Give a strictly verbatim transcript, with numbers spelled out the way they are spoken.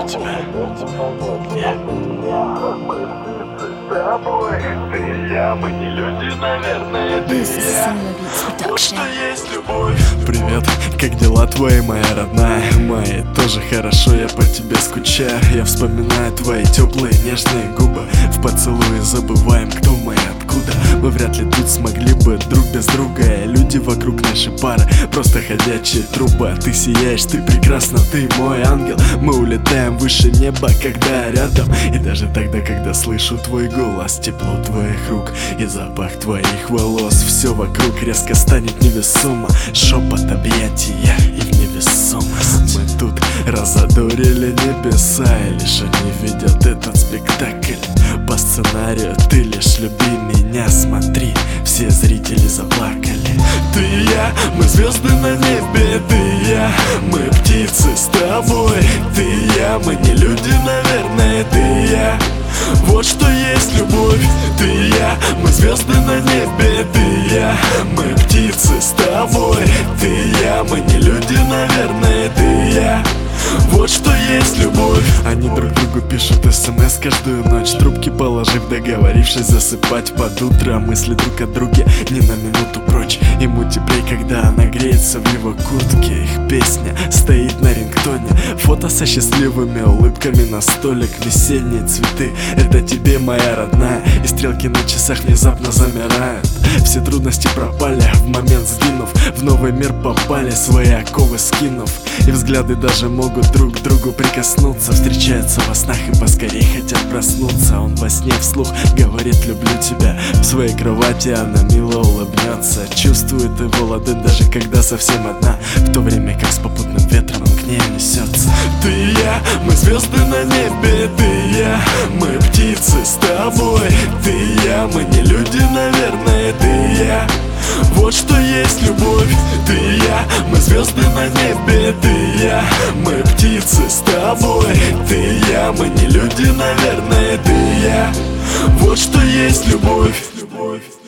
люблю тебя. Я. Ты и я, мы не люди, наверное, ты и я. Вот что есть любовь. Привет, как дела твои, моя родная? Мои тоже хорошо, я по тебе скучаю. Я вспоминаю твои теплые нежные губы. В поцелуе забываем, кто мы и откуда. Мы вряд ли тут смогли бы друг без друга. И люди вокруг нашей пары просто ходячие трубы. Ты сияешь, ты прекрасна, ты мой ангел. Мы улетаем выше неба, когда рядом. И даже тогда, когда слышу твой голос, тепло твоих рук и запах твоих волос. Все вокруг резко станет невесомо. Шепот, объятия и в невесомость. Мы тут разодорили небеса, и лишь они видят этот спектакль. По сценарию ты лишь люби меня, смотри, все зрители заплакали. Ты и я, мы звезды на небе, ты и я, мы птицы с тобой. Ты и я, мы не люди, наверное, ты и я. Вот что есть любовь. Ты и я, мы звезды на небе, ты и я, мы птицы с тобой. Ты и я, мы не люди, наверное, ты и я. Вот что есть любовь. Они друг другу пишут смс каждую ночь, трубки положив, договорившись засыпать под утро. Мысли друг о друге ни на минуту прочь. Ему теплей, когда она греется в его куртке. Их песня стоит на рингтоне. Фото со счастливыми улыбками на столик. Весенние цветы, это тебе, моя родная. И стрелки на часах внезапно замирают. Все трудности пропали, в момент сгинув. В новый мир попали, свои оковы скинув. И взгляды даже могут друг к другу прикоснуться. Встречаются во снах и поскорей хотят проснуться. Он во сне вслух говорит: люблю тебя. В своей кровати она мило улыбнется. Чувствует его ладонь, даже когда совсем одна. В то время как с попутным ветром он к ней несется. Ты и я, мы звезды на небе, ты и я, мы птицы с тобой. Ты и я, мы не люди, наверное, ты и я. Вот что есть любовь. Ты и я, мы звезды на небе, ты и я, мы птицы с тобой. Ты и я, мы не люди, наверное, ты и я. Вот что есть любовь. Любовь.